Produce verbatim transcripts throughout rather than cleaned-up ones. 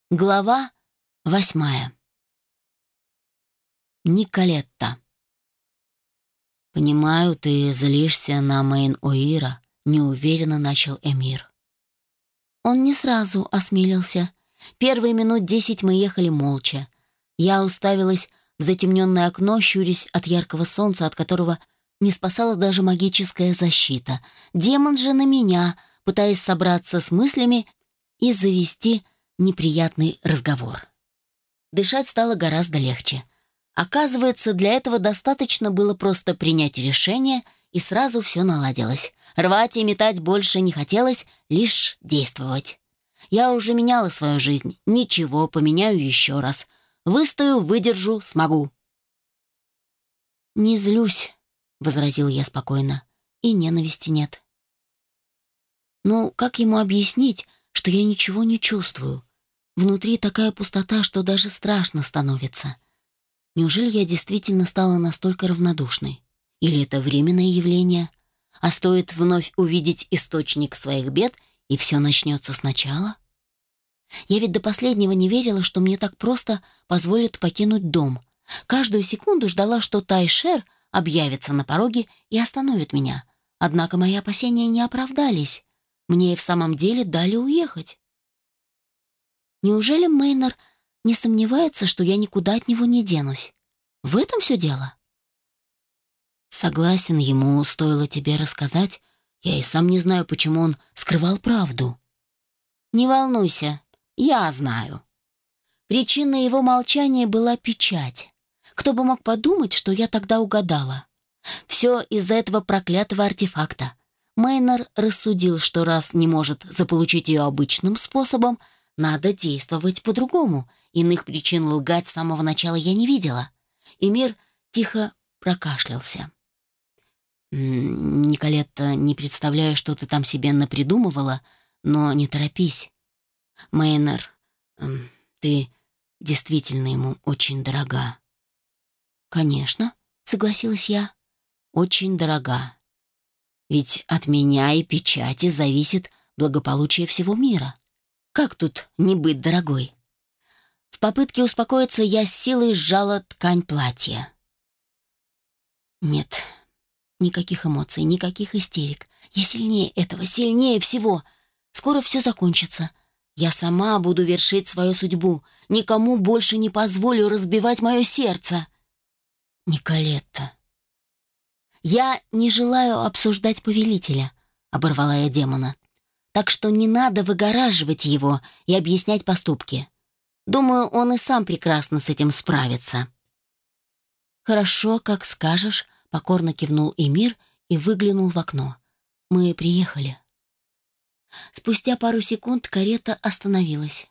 Глава восьмая. Николетта. «Понимаю, ты злишься на Мейн-Оира», — неуверенно начал Эмир. Он не сразу осмелился. Первые минут десять мы ехали молча. Я уставилась в затемненное окно, щурясь от яркого солнца, от которого не спасала даже магическая защита. Демон же на меня, пытаясь собраться с мыслями и завести неприятный разговор. Дышать стало гораздо легче. Оказывается, для этого достаточно было просто принять решение, и сразу все наладилось. Рвать и метать больше не хотелось, лишь действовать. Я уже меняла свою жизнь. Ничего, поменяю еще раз. Выстою, выдержу, смогу. «Не злюсь», — возразил я спокойно, — «и ненависти нет». Ну, как ему объяснить, что я ничего не чувствую? Внутри такая пустота, что даже страшно становится. Неужели я действительно стала настолько равнодушной? Или это временное явление? А стоит вновь увидеть источник своих бед, и все начнется сначала? Я ведь до последнего не верила, что мне так просто позволят покинуть дом. Каждую секунду ждала, что Тайшер объявится на пороге и остановит меня. Однако мои опасения не оправдались. Мне и в самом деле дали уехать. Неужели Мейнор не сомневается, что я никуда от него не денусь? В этом все дело? Согласен, ему стоило тебе рассказать. Я и сам не знаю, почему он скрывал правду. Не волнуйся, я знаю. Причиной его молчания была печать. Кто бы мог подумать, что я тогда угадала? Все из-за этого проклятого артефакта. Мейнор рассудил, что раз не может заполучить ее обычным способом, надо действовать по-другому. Иных причин лгать с самого начала я не видела. Эмир тихо прокашлялся. «Николетта, не представляю, что ты там себе напридумывала, но не торопись. Мейнор, ты действительно ему очень дорога». «Конечно», — согласилась я, — «очень дорога. Ведь от меня и печати зависит благополучие всего мира. Как тут не быть дорогой?» В попытке успокоиться я с силой сжала ткань платья. Нет, никаких эмоций, никаких истерик. Я сильнее этого, сильнее всего. Скоро все закончится. Я сама буду вершить свою судьбу. Никому больше не позволю разбивать мое сердце. Николетта. Я не желаю обсуждать повелителя, оборвала я демона. Так что не надо выгораживать его и объяснять поступки. Думаю, он и сам прекрасно с этим справится. «Хорошо, как скажешь», — покорно кивнул Эмир и выглянул в окно. «Мы приехали». Спустя пару секунд карета остановилась.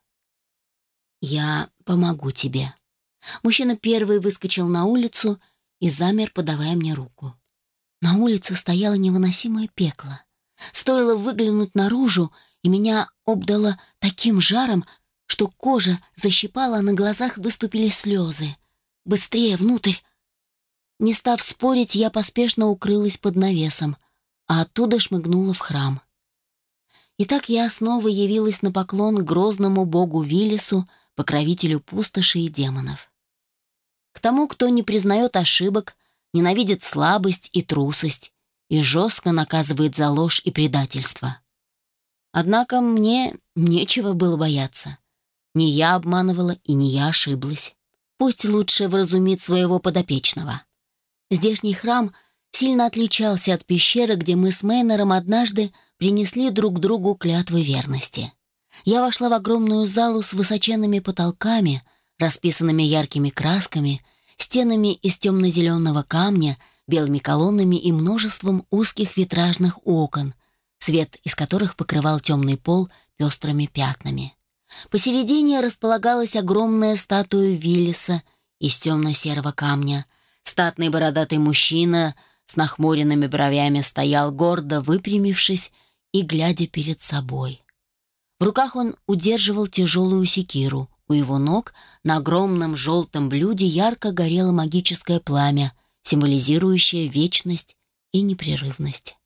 «Я помогу тебе». Мужчина первый выскочил на улицу и замер, подавая мне руку. На улице стояло невыносимое пекло. Стоило выглянуть наружу, и меня обдало таким жаром, что кожа защипала, а на глазах выступили слезы. «Быстрее, внутрь!» Не став спорить, я поспешно укрылась под навесом, а оттуда шмыгнула в храм. Итак, я снова явилась на поклон к грозному богу Виллису, покровителю пустоши и демонов. К тому, кто не признает ошибок, ненавидит слабость и трусость и жестко наказывает за ложь и предательство. Однако мне нечего было бояться. Не я обманывала и не я ошиблась. Пусть лучше вразумит своего подопечного. Здешний храм сильно отличался от пещеры, где мы с Мейнором однажды принесли друг другу клятвы верности. Я вошла в огромную залу с высоченными потолками, расписанными яркими красками, стенами из темно-зеленого камня, белыми колоннами и множеством узких витражных окон, свет из которых покрывал темный пол пестрыми пятнами. Посередине располагалась огромная статуя Виллиса из темно-серого камня. Статный бородатый мужчина с нахмуренными бровями стоял, гордо выпрямившись и глядя перед собой. В руках он удерживал тяжелую секиру. У его ног на огромном желтом блюде ярко горело магическое пламя, символизирующее вечность и непрерывность.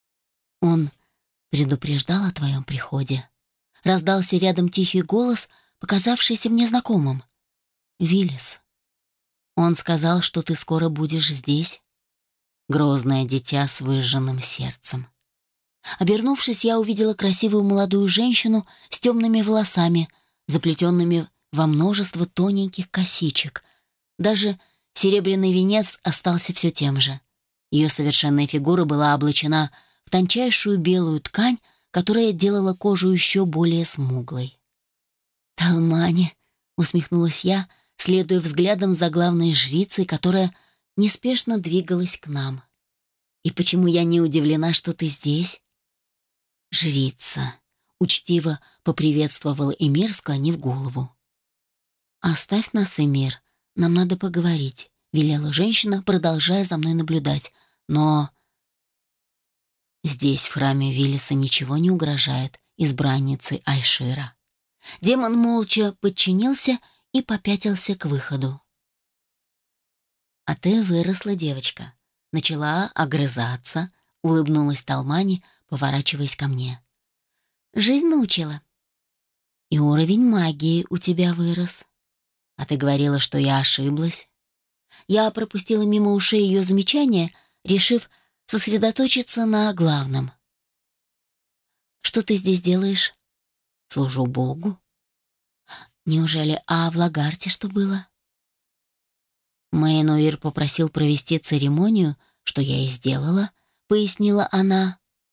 «Он предупреждал о твоем приходе?» Раздался рядом тихий голос, показавшееся мне знакомым. «Виллис, он сказал, что ты скоро будешь здесь, грозное дитя с выжженным сердцем». Обернувшись, я увидела красивую молодую женщину с темными волосами, заплетенными во множество тоненьких косичек. Даже серебряный венец остался все тем же. Ее совершенная фигура была облачена в тончайшую белую ткань, которая делала кожу еще более смуглой. «Талмани», — усмехнулась я, следуя взглядом за главной жрицей, которая неспешно двигалась к нам. «И почему я не удивлена, что ты здесь?» «Жрица», — учтиво поприветствовал Эмир, склонив голову. «Оставь нас, Эмир, нам надо поговорить», — велела женщина, продолжая за мной наблюдать. «Но здесь, в храме Виллиса, ничего не угрожает избраннице Айшира». Демон молча подчинился и попятился к выходу. «А ты выросла, девочка», — начала огрызаться, улыбнулась Талмани, поворачиваясь ко мне. «Жизнь научила. И уровень магии у тебя вырос. А ты говорила, что я ошиблась». Я пропустила мимо ушей ее замечания, решив сосредоточиться на главном. «Что ты здесь делаешь?» «Служу Богу». «Неужели, а в Лагарте что было?» Мэйнуир попросил провести церемонию, что я и сделала, пояснила она.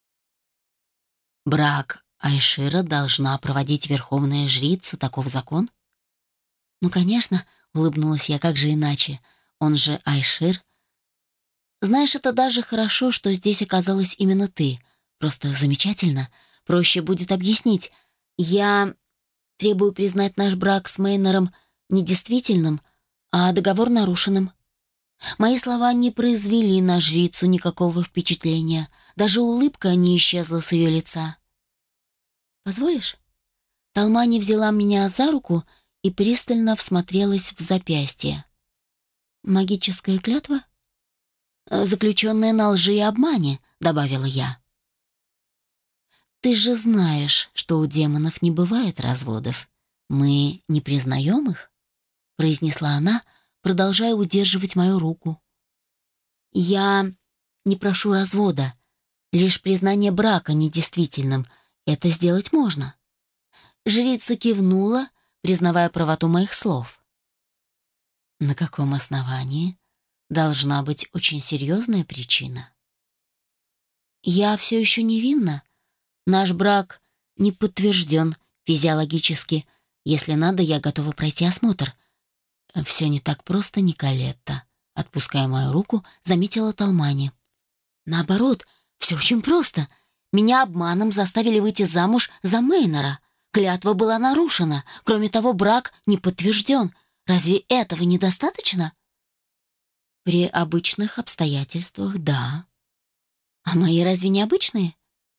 «Брак Айшира должна проводить верховная жрица, таков закон?» «Ну, конечно», — улыбнулась я, как же иначе. Он же Айшир. «Знаешь, это даже хорошо, что здесь оказалась именно ты. Просто замечательно. Проще будет объяснить. Я требую признать наш брак с Мейнором недействительным, а договор нарушенным». Мои слова не произвели на жрицу никакого впечатления. Даже улыбка не исчезла с ее лица. «Позволишь?» Талмани взяла меня за руку и пристально всмотрелась в запястье. «Магическая клятва?» «Заключенная на лжи и обмане», — добавила я. «Ты же знаешь, что у демонов не бывает разводов. Мы не признаем их?» — произнесла она, продолжая удерживать мою руку. «Я не прошу развода, лишь признание брака недействительным. Это сделать можно». Жрица кивнула, признавая правоту моих слов. «На каком основании? Должна быть очень серьезная причина». «Я все еще невинна. Наш брак не подтвержден физиологически. Если надо, я готова пройти осмотр». «Все не так просто, Николетта», — отпуская мою руку, заметила Талмани. «Наоборот, все очень просто. Меня обманом заставили выйти замуж за Мейнора. Клятва была нарушена. Кроме того, брак не подтвержден. Разве этого недостаточно?» «При обычных обстоятельствах, да. А мои разве не обычные?»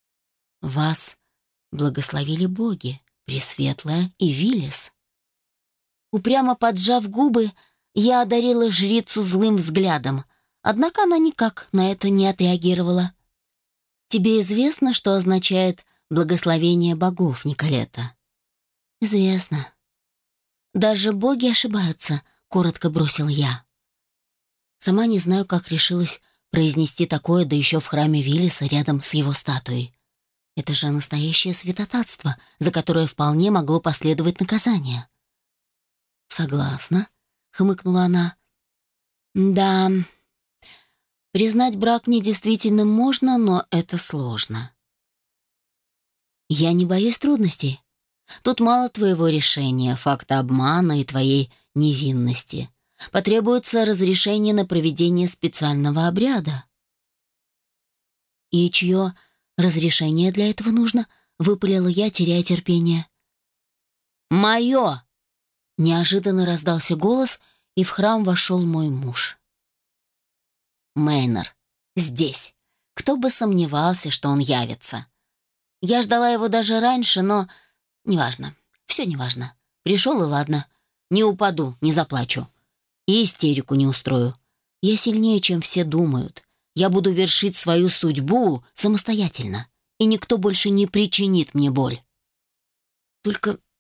«Вас благословили боги, Пресветлая и Виллис». Упрямо поджав губы, я одарила жрицу злым взглядом, однако она никак на это не отреагировала. «Тебе известно, что означает благословение богов, Николетта?» «Известно». «Даже боги ошибаются», — коротко бросил я. Сама не знаю, как решилась произнести такое, да еще в храме Виллиса рядом с его статуей. Это же настоящее святотатство, за которое вполне могло последовать наказание. «Согласна», — хмыкнула она. «Да, признать брак недействительным можно, но это сложно». «Я не боюсь трудностей. Тут мало твоего решения, факта обмана и твоей невинности. Потребуется разрешение на проведение специального обряда». «И чье разрешение для этого нужно?» — выпалила я, теряя терпение. «Мое!» — неожиданно раздался голос, и в храм вошел мой муж. Мейнор. Здесь. Кто бы сомневался, что он явится. Я ждала его даже раньше, но... Неважно. Все неважно. Пришел, и ладно. Не упаду, не заплачу. И истерику не устрою. Я сильнее, чем все думают. Я буду вершить свою судьбу самостоятельно, и никто больше не причинит мне боль. Только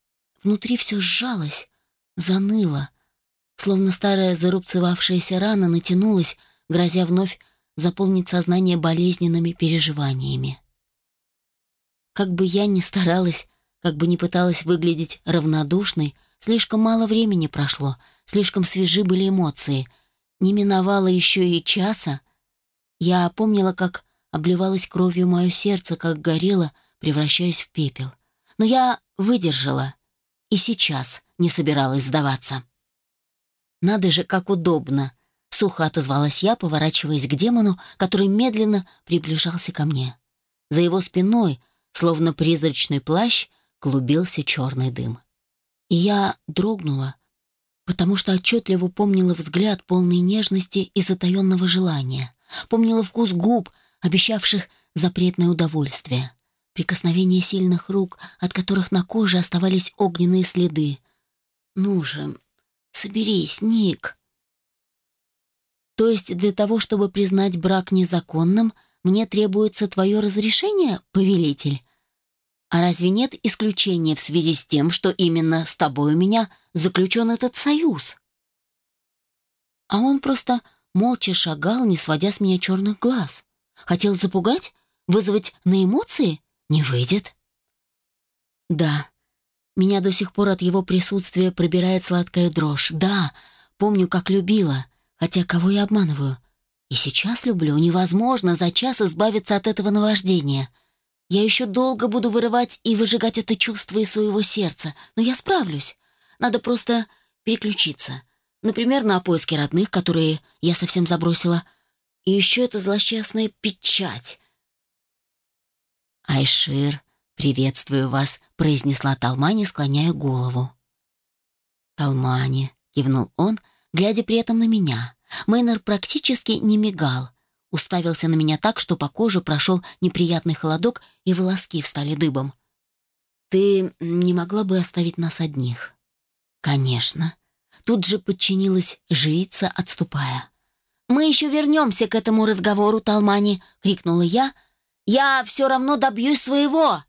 внутри все сжалось, заныло, словно старая зарубцевавшаяся рана натянулась, грозя вновь заполнить сознание болезненными переживаниями. Как бы я ни старалась, как бы ни пыталась выглядеть равнодушной, слишком мало времени прошло, слишком свежи были эмоции. Не миновало еще и часа. Я помнила, как обливалось кровью мое сердце, как горело, превращаясь в пепел. Но я выдержала и сейчас не собиралась сдаваться. «Надо же, как удобно!» — сухо отозвалась я, поворачиваясь к демону, который медленно приближался ко мне. За его спиной, словно призрачный плащ, клубился черный дым. И я дрогнула, потому что отчетливо помнила взгляд, полный нежности и затаенного желания. Помнила вкус губ, обещавших запретное удовольствие. Прикосновение сильных рук, от которых на коже оставались огненные следы. «Ну же, соберись, Ник!» «То есть для того, чтобы признать брак незаконным, мне требуется твое разрешение, повелитель? А разве нет исключения в связи с тем, что именно с тобой у меня заключен этот союз?» А он просто молча шагал, не сводя с меня черных глаз. Хотел запугать? Вызвать на эмоции? Не выйдет. Да, меня до сих пор от его присутствия пробирает сладкая дрожь. Да, помню, как любила, хотя кого я обманываю? И сейчас люблю. Невозможно за час избавиться от этого наваждения. Я еще долго буду вырывать и выжигать это чувство из своего сердца, но я справлюсь. Надо просто переключиться. Например, на поиски родных, которые я совсем забросила. И еще эта злосчастная печать. «Айшир, приветствую вас», — произнесла Талмани, склоняя голову. «Талмани», — кивнул он, глядя при этом на меня. Мейнер практически не мигал. Уставился на меня так, что по коже прошел неприятный холодок, и волоски встали дыбом. «Ты не могла бы оставить нас одних?» «Конечно». Тут же подчинилась жрица, отступая. «Мы еще вернемся к этому разговору, Талмани!» — крикнула я. «Я все равно добьюсь своего!»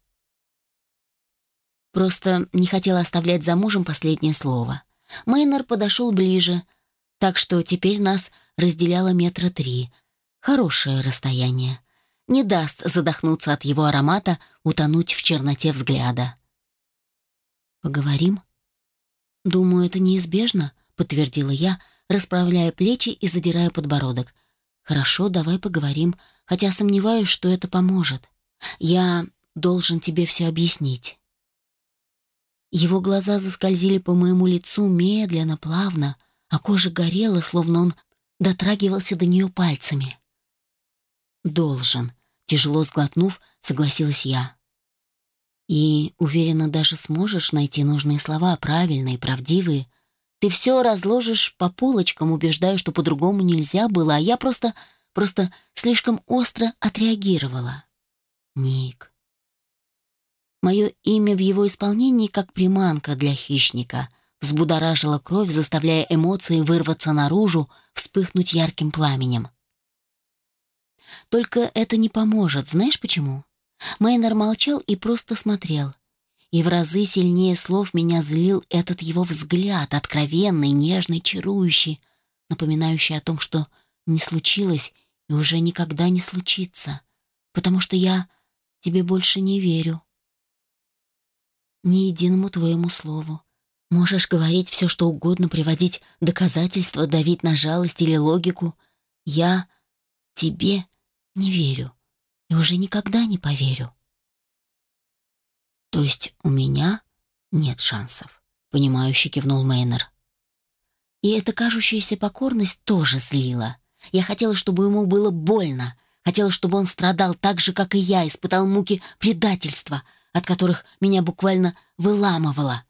Просто не хотела оставлять за мужем последнее слово. Мейнер подошел ближе, так что теперь нас разделяло метра три. Хорошее расстояние. Не даст задохнуться от его аромата, утонуть в черноте взгляда. «Поговорим?» «Думаю, это неизбежно», — подтвердила я, расправляя плечи и задирая подбородок. «Хорошо, давай поговорим, хотя сомневаюсь, что это поможет. Я должен тебе все объяснить». Его глаза заскользили по моему лицу медленно, плавно, а кожа горела, словно он дотрагивался до нее пальцами. «Должен», — тяжело сглотнув, согласилась я. «И, уверена, даже сможешь найти нужные слова, правильные, правдивые. Ты все разложишь по полочкам, убеждая, что по-другому нельзя было, а я просто, просто слишком остро отреагировала. Ник». Мое имя в его исполнении как приманка для хищника взбудоражило кровь, заставляя эмоции вырваться наружу, вспыхнуть ярким пламенем. Только это не поможет, знаешь почему? Мейнер молчал и просто смотрел. И в разы сильнее слов меня злил этот его взгляд, откровенный, нежный, чарующий, напоминающий о том, что не случилось и уже никогда не случится, потому что я тебе больше не верю. Ни единому твоему слову. Можешь говорить все, что угодно, приводить доказательства, давить на жалость или логику. Я тебе не верю и уже никогда не поверю. То есть у меня нет шансов, понимающе кивнул Мейнер. И эта кажущаяся покорность тоже злила. Я хотела, чтобы ему было больно, хотела, чтобы он страдал так же, как и я, испытал муки предательства, от которых меня буквально выламывало.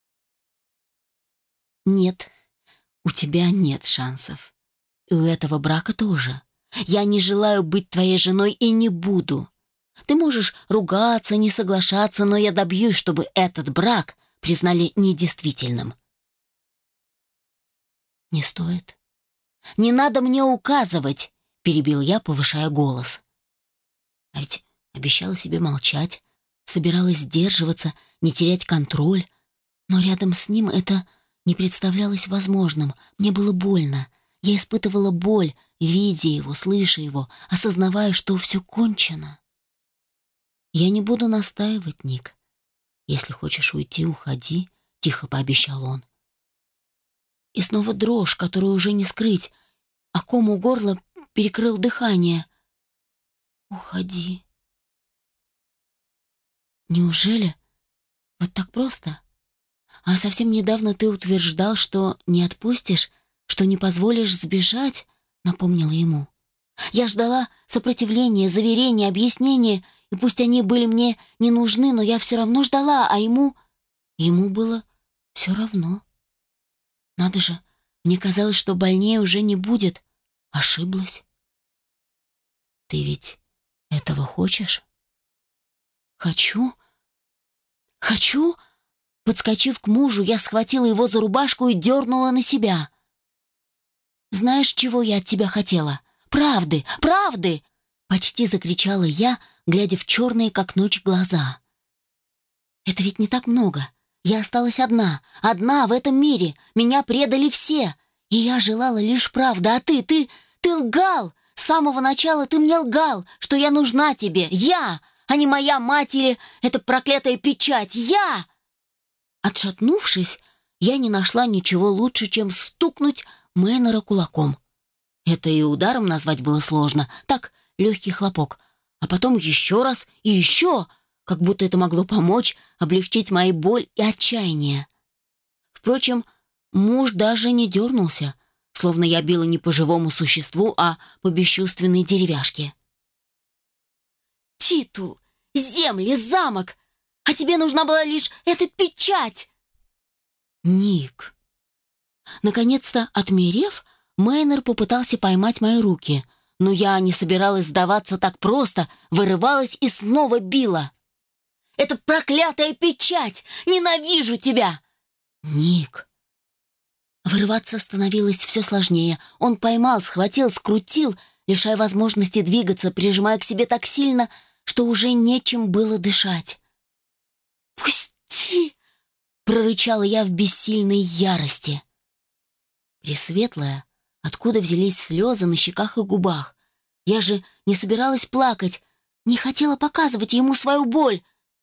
Нет, у тебя нет шансов. И у этого брака тоже. Я не желаю быть твоей женой и не буду. Ты можешь ругаться, не соглашаться, но я добьюсь, чтобы этот брак признали недействительным. Не стоит. Не надо мне указывать, перебил я, повышая голос. А ведь обещала себе молчать, собиралась сдерживаться, не терять контроль. Но рядом с ним это не представлялось возможным. Мне было больно. Я испытывала боль, видя его, слыша его, осознавая, что все кончено. «Я не буду настаивать, Ник. Если хочешь уйти, уходи», — тихо пообещал он. И снова дрожь, которую уже не скрыть, а ком у горла перекрыл дыхание. «Уходи». «Неужели? Вот так просто? А совсем недавно ты утверждал, что не отпустишь, что не позволишь сбежать», — напомнила ему. Я ждала сопротивления, заверения, объяснения, и пусть они были мне не нужны, но я все равно ждала, а ему... Ему было все равно. Надо же, мне казалось, что больнее уже не будет. Ошиблась. «Ты ведь этого хочешь?» «Хочу? Хочу?» Подскочив к мужу, я схватила его за рубашку и дернула на себя. «Знаешь, чего я от тебя хотела? Правды! Правды!» Почти закричала я, глядя в черные, как ночь, глаза. «Это ведь не так много. Я осталась одна, одна в этом мире. Меня предали все. И я желала лишь правды. А ты, ты, ты лгал! С самого начала ты мне лгал, что я нужна тебе. Я, а не моя мать или эта проклятая печать. Я!» Отшатнувшись, я не нашла ничего лучше, чем стукнуть Мейнора кулаком. Это и ударом назвать было сложно. Так, легкий хлопок. А потом еще раз и еще, как будто это могло помочь облегчить мои боль и отчаяние. Впрочем, муж даже не дернулся, словно я била не по живому существу, а по бесчувственной деревяшке. «Титул, земли, замок! А тебе нужна была лишь эта печать!» «Ник!» Наконец-то, отмерев, Мейнер попытался поймать мои руки, но я не собиралась сдаваться так просто, вырывалась и снова била. «Это проклятая печать! Ненавижу тебя!» «Ник!» Вырываться становилось все сложнее. Он поймал, схватил, скрутил, лишая возможности двигаться, прижимая к себе так сильно, что уже нечем было дышать. «Пусти!» — прорычала я в бессильной ярости. Пресветлая, откуда взялись слезы на щеках и губах? Я же не собиралась плакать, не хотела показывать ему свою боль.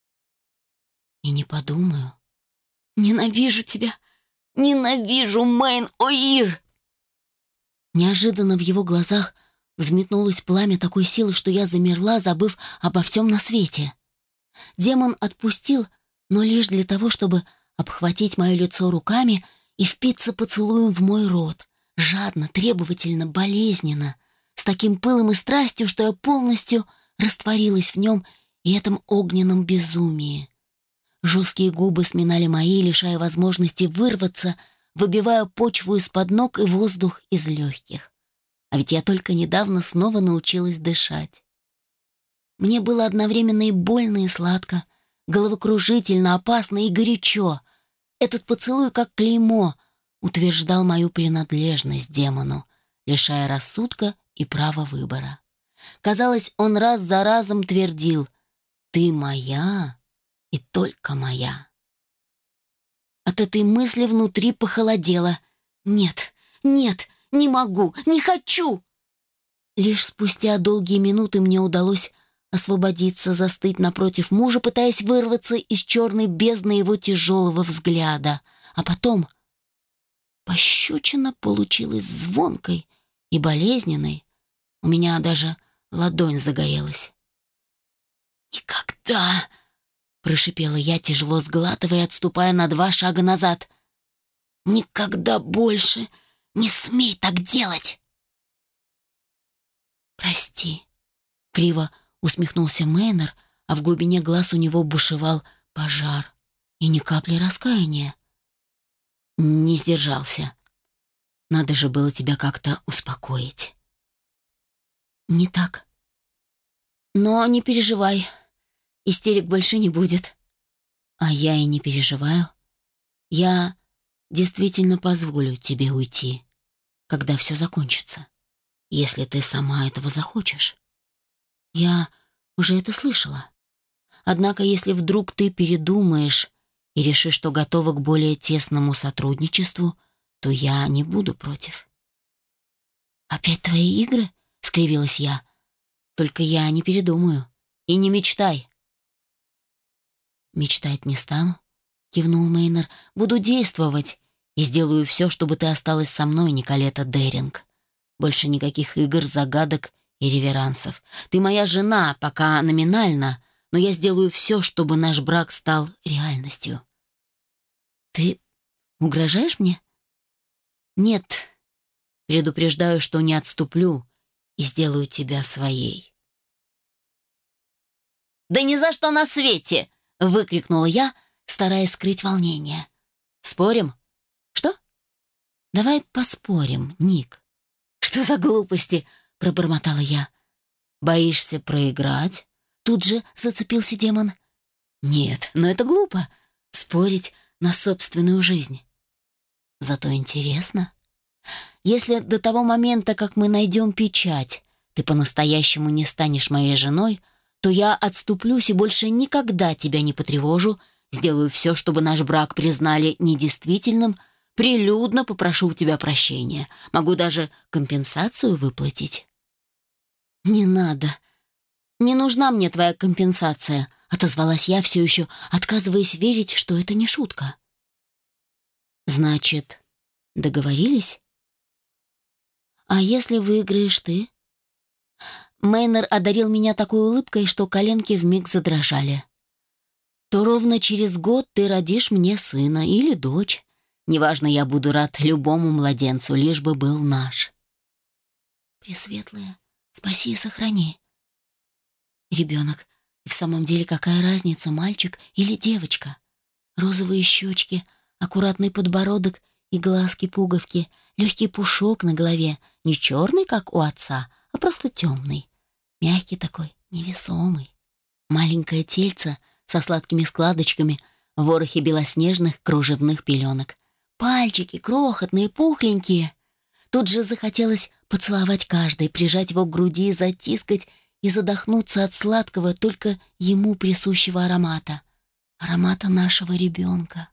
И не подумаю. Ненавижу тебя, ненавижу, Мэйн О'Ир! Неожиданно в его глазах взметнулось пламя такой силы, что я замерла, забыв обо всем на свете. Демон отпустил, но лишь для того, чтобы обхватить мое лицо руками и впиться поцелуем в мой рот, жадно, требовательно, болезненно, с таким пылом и страстью, что я полностью растворилась в нем и этом огненном безумии. Жесткие губы сминали мои, лишая возможности вырваться, выбивая почву из-под ног и воздух из легких. А ведь я только недавно снова научилась дышать. Мне было одновременно и больно, и сладко, головокружительно, опасно и горячо. Этот поцелуй, как клеймо, утверждал мою принадлежность демону, лишая рассудка и права выбора. Казалось, он раз за разом твердил: «Ты моя и только моя». От этой мысли внутри похолодело. «Нет, нет, не могу, не хочу!» Лишь спустя долгие минуты мне удалось освободиться, застыть напротив мужа, пытаясь вырваться из черной бездны его тяжелого взгляда. А потом пощечина получилась звонкой и болезненной. У меня даже ладонь загорелась. «Никогда!» — прошипела я, тяжело сглатывая, отступая на два шага назад. «Никогда больше не смей так делать!» «Прости», — криво усмехнулся Мейнер, а в глубине глаз у него бушевал пожар и ни капли раскаяния. «Не сдержался. Надо же было тебя как-то успокоить». «Не так. Но не переживай, истерик больше не будет». «А я и не переживаю. Я действительно позволю тебе уйти, когда все закончится, если ты сама этого захочешь. Я уже это слышала. Однако, если вдруг ты передумаешь и решишь, что готова к более тесному сотрудничеству, то я не буду против». «Опять твои игры?» — скривилась я. «Только я не передумаю. И не мечтай». «Мечтать не стану», — кивнул Мейнер. «Буду действовать и сделаю все, чтобы ты осталась со мной, Николета Деринг. Больше никаких игр, загадок и реверансов. Ты моя жена, пока номинально, но я сделаю все, чтобы наш брак стал реальностью». «Ты угрожаешь мне?» «Нет. Предупреждаю, что не отступлю и сделаю тебя своей». «Да ни за что на свете!» — выкрикнула я, стараясь скрыть волнение. «Спорим?» «Что?» «Давай поспорим, Ник». «Что за глупости?» — пробормотала я. «Боишься проиграть?» Тут же зацепился демон. «Нет, но это глупо. Спорить на собственную жизнь. Зато интересно. Если до того момента, как мы найдем печать, ты по-настоящему не станешь моей женой, то я отступлюсь и больше никогда тебя не потревожу, сделаю все, чтобы наш брак признали недействительным, прилюдно попрошу у тебя прощения, могу даже компенсацию выплатить». «Не надо. Не нужна мне твоя компенсация», — отозвалась я, все еще отказываясь верить, что это не шутка. «Значит, договорились? А если выиграешь ты?» Мейнер одарил меня такой улыбкой, что коленки вмиг задрожали. «То ровно через год ты родишь мне сына или дочь. Неважно, я буду рад любому младенцу, лишь бы был наш». «Пресветлая, спаси и сохрани». Ребенок. И в самом деле какая разница, мальчик или девочка? Розовые щечки, аккуратный подбородок и глазки-пуговки, легкий пушок на голове, не черный, как у отца, а просто темный. Мягкий такой, невесомый. Маленькое тельце со сладкими складочками, ворохи белоснежных кружевных пеленок. Пальчики крохотные, пухленькие. Тут же захотелось поцеловать каждый, прижать его к груди, затискать и задохнуться от сладкого, только ему присущего аромата. Аромата нашего ребенка.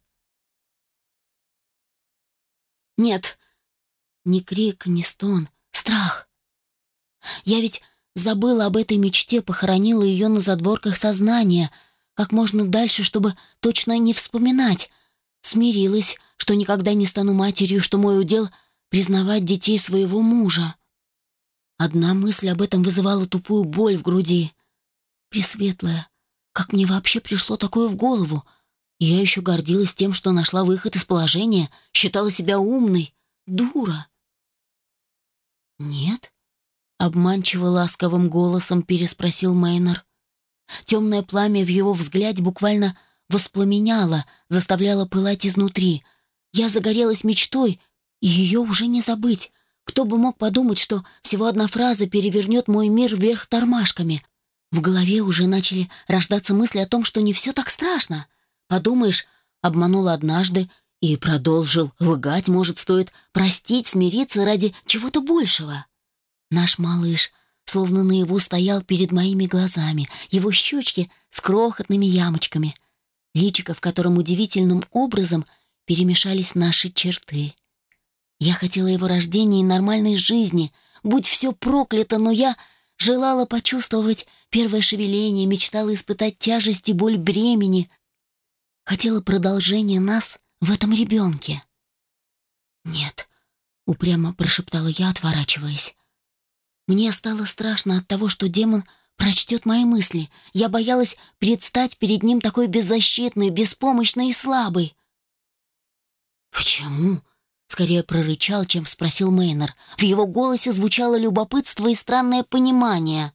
Нет, ни крик, ни стон, страх. Я ведь забыла об этой мечте, похоронила ее на задворках сознания, как можно дальше, чтобы точно не вспоминать. Смирилась, что никогда не стану матерью, что мой удел — признавать детей своего мужа. Одна мысль об этом вызывала тупую боль в груди. Пресветлая, как мне вообще пришло такое в голову? И я еще гордилась тем, что нашла выход из положения, считала себя умной. Дура. «Нет?» — обманчиво ласковым голосом переспросил Мейнер. Темное пламя в его взгляде буквально воспламеняло, заставляло пылать изнутри. Я загорелась мечтой, и ее уже не забыть. Кто бы мог подумать, что всего одна фраза перевернет мой мир вверх тормашками. В голове уже начали рождаться мысли о том, что не все так страшно. Подумаешь, обманул однажды и продолжил лгать, может, стоит простить, смириться ради чего-то большего. Наш малыш словно наяву стоял перед моими глазами, его щечки с крохотными ямочками, личико, в котором удивительным образом перемешались наши черты. Я хотела его рождения и нормальной жизни, будь все проклято, но я желала почувствовать первое шевеление, мечтала испытать тяжесть и боль бремени, хотела продолжения нас в этом ребенке. «Нет», — упрямо прошептала я, отворачиваясь. Мне стало страшно от того, что демон прочтет мои мысли. Я боялась предстать перед ним такой беззащитной, беспомощной и слабой. «Почему?» — скорее прорычал, чем спросил Мейнер. В его голосе звучало любопытство и странное понимание.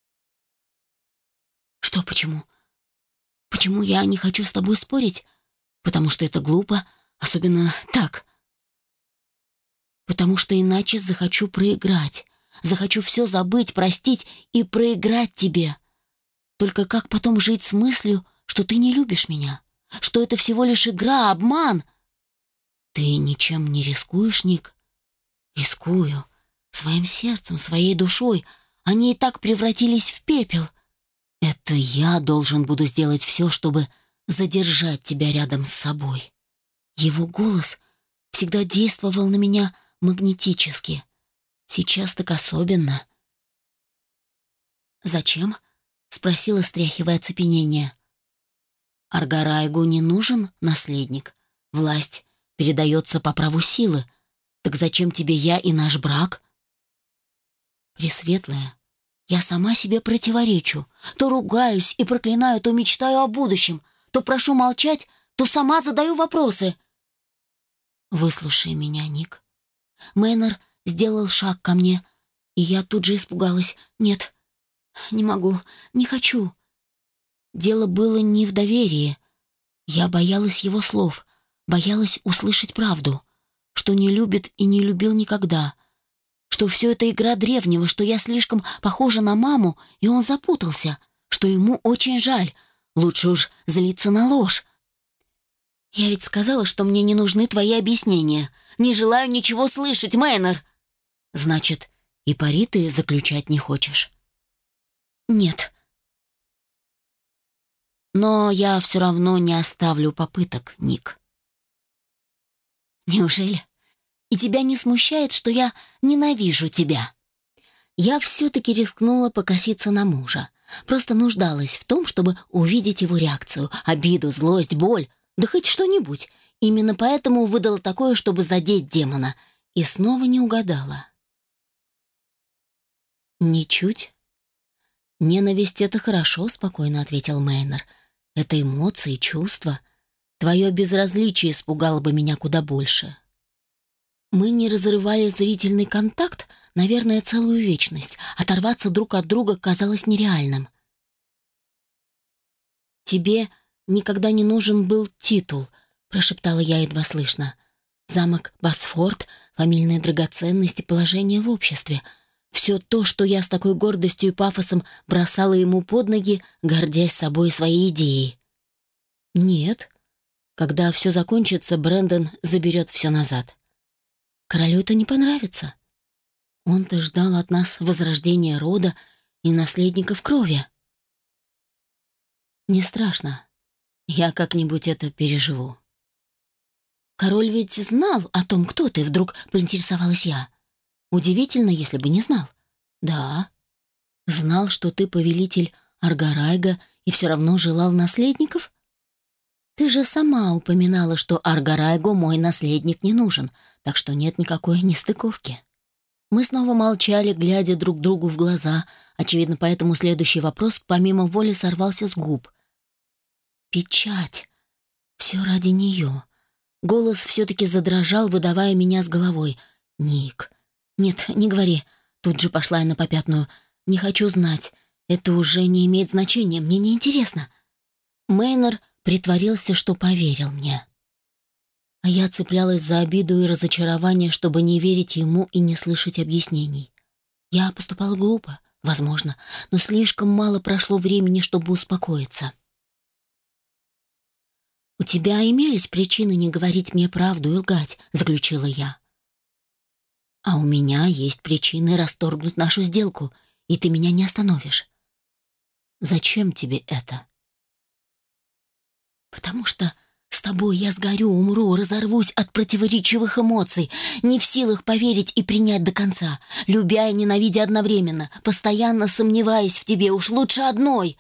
«Что почему? Почему я не хочу с тобой спорить? Потому что это глупо, особенно так. Потому что иначе захочу проиграть. Захочу все забыть, простить и проиграть тебе. Только как потом жить с мыслью, что ты не любишь меня? Что это всего лишь игра, обман?» «Ты ничем не рискуешь, Ник?» «Рискую. Своим сердцем, своей душой. Они и так превратились в пепел. Это я должен буду сделать все, чтобы задержать тебя рядом с собой. Его голос всегда действовал на меня магнетически. Сейчас так особенно. «Зачем?» — спросила, стряхивая оцепенение. «Аргарайгу не нужен наследник. Власть передается по праву силы. Так зачем тебе я и наш брак?» «Пресветлая, я сама себе противоречу. То ругаюсь и проклинаю, то мечтаю о будущем, то прошу молчать, то сама задаю вопросы». «Выслушай меня, Ник». Мэннер сделал шаг ко мне, и я тут же испугалась. «Нет, не могу, не хочу». Дело было не в доверии. Я боялась его слов, боялась услышать правду, что не любит и не любил никогда, что все это игра древнего, что я слишком похожа на маму, и он запутался, что ему очень жаль, лучше уж злиться на ложь. «Я ведь сказала, что мне не нужны твои объяснения. Не желаю ничего слышать, Мэннер». «Значит, и пари ты заключать не хочешь?» «Нет». «Но я все равно не оставлю попыток, Ник». «Неужели? И тебя не смущает, что я ненавижу тебя?» Я все-таки рискнула покоситься на мужа. Просто нуждалась в том, чтобы увидеть его реакцию, обиду, злость, боль, да хоть что-нибудь. Именно поэтому выдала такое, чтобы задеть демона. И снова не угадала. «Ничуть. Ненависть — это хорошо», — спокойно ответил Мейнер. «Это эмоции, чувства. Твое безразличие испугало бы меня куда больше». Мы не разрывали зрительный контакт, наверное, целую вечность. Оторваться друг от друга казалось нереальным. «Тебе никогда не нужен был титул», — прошептала я едва слышно. «Замок Босфорд, фамильные драгоценности, положение в обществе. Все то, что я с такой гордостью и пафосом бросала ему под ноги, гордясь собой и своей идеей». «Нет. Когда все закончится, Брэндон заберет все назад. Королю это не понравится. Он-то ждал от нас возрождения рода и наследников крови». «Не страшно. Я как-нибудь это переживу». «Король ведь знал о том, кто ты?» — вдруг поинтересовалась я. «Удивительно, если бы не знал». «Да. Знал, что ты повелитель Аргарайга и все равно желал наследников?» «Ты же сама упоминала, что Аргарайгу мой наследник не нужен, так что нет никакой нестыковки». Мы снова молчали, глядя друг другу в глаза. Очевидно, поэтому следующий вопрос помимо воли сорвался с губ. «Печать. Все ради нее». Голос все-таки задрожал, выдавая меня с головой. «Ник. Нет, не говори». Тут же пошла я на попятную. «Не хочу знать. Это уже не имеет значения. Мне не интересно». Мейнер притворился, что поверил мне. А я цеплялась за обиду и разочарование, чтобы не верить ему и не слышать объяснений. Я поступала глупо, возможно, но слишком мало прошло времени, чтобы успокоиться. «У тебя имелись причины не говорить мне правду и лгать», — заключила я. «А у меня есть причины расторгнуть нашу сделку, и ты меня не остановишь». «Зачем тебе это?» «Потому что с тобой я сгорю, умру, разорвусь от противоречивых эмоций, не в силах поверить и принять до конца, любя и ненавидя одновременно, постоянно сомневаясь в тебе, уж лучше одной».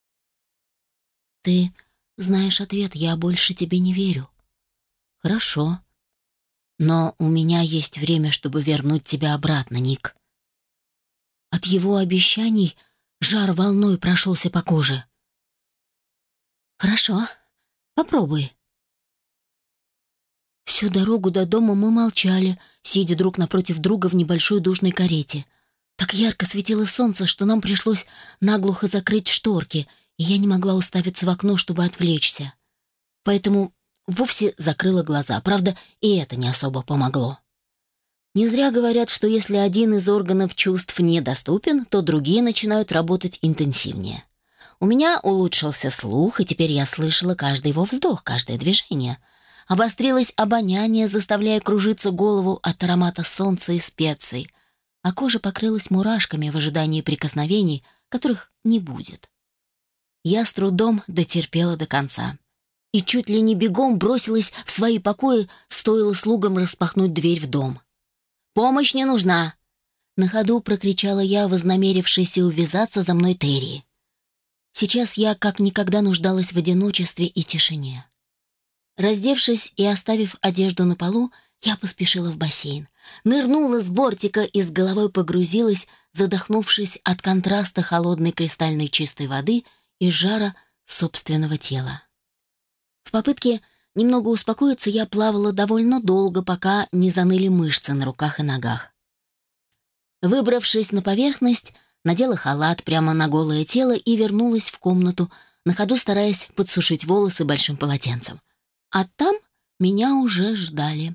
«Ты знаешь ответ, я больше тебе не верю». «Хорошо. Но у меня есть время, чтобы вернуть тебя обратно, Ник». От его обещаний жар волной прошелся по коже. «Хорошо, попробуй». Всю дорогу до дома мы молчали, сидя друг напротив друга в небольшой душной карете. Так ярко светило солнце, что нам пришлось наглухо закрыть шторки, и я не могла уставиться в окно, чтобы отвлечься. Поэтому вовсе закрыла глаза. Правда, и это не особо помогло. Не зря говорят, что если один из органов чувств недоступен, то другие начинают работать интенсивнее. У меня улучшился слух, и теперь я слышала каждый его вздох, каждое движение. Обострилось обоняние, заставляя кружиться голову от аромата солнца и специй, а кожа покрылась мурашками в ожидании прикосновений, которых не будет. Я с трудом дотерпела до конца. и чуть ли не бегом бросилась в свои покои, стоило слугам распахнуть дверь в дом. «Помощь не нужна!» На ходу прокричала я, вознамерившаяся увязаться за мной Терри. Сейчас я как никогда нуждалась в одиночестве и тишине. Раздевшись и оставив одежду на полу, я поспешила в бассейн. Нырнула с бортика и с головой погрузилась, задохнувшись от контраста холодной кристальной чистой воды и жара собственного тела. В попытке немного успокоиться я плавала довольно долго, пока не заныли мышцы на руках и ногах. Выбравшись на поверхность, надела халат прямо на голое тело и вернулась в комнату, на ходу стараясь подсушить волосы большим полотенцем. А там меня уже ждали.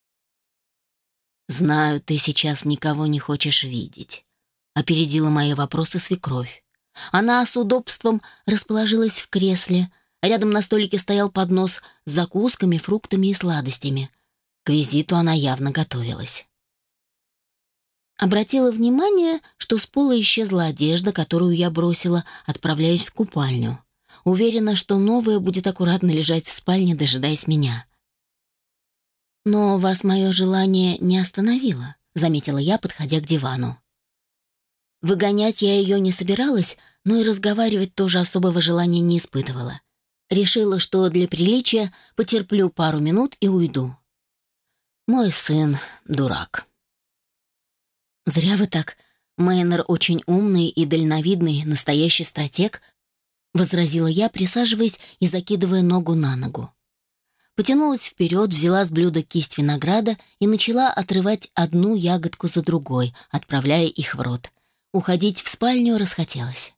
«Знаю, ты сейчас никого не хочешь видеть», — опередила мои вопросы свекровь. Она с удобством расположилась в кресле. Рядом на столике стоял поднос с закусками, фруктами и сладостями. К визиту она явно готовилась. Обратила внимание, что с пола исчезла одежда, которую я бросила, отправляясь в купальню. Уверена, что новая будет аккуратно лежать в спальне, дожидаясь меня. «Но вас мое желание не остановило», — заметила я, подходя к дивану. Выгонять я ее не собиралась, но и разговаривать тоже особого желания не испытывала. Решила, что для приличия потерплю пару минут и уйду. Мой сын — дурак. «Зря вы так. Мейнер очень умный и дальновидный, настоящий стратег», — возразила я, присаживаясь и закидывая ногу на ногу. Потянулась вперед, взяла с блюда кисть винограда и начала отрывать одну ягодку за другой, отправляя их в рот. Уходить в спальню расхотелось.